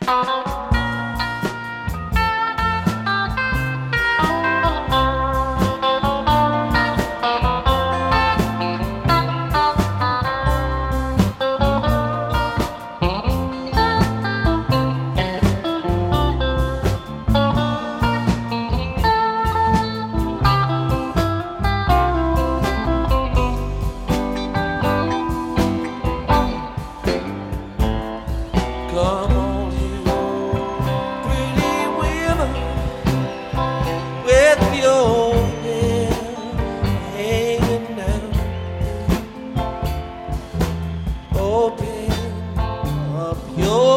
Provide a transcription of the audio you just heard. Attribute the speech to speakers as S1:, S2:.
S1: Come on, you pretty women, with your hair hanging down. Open up your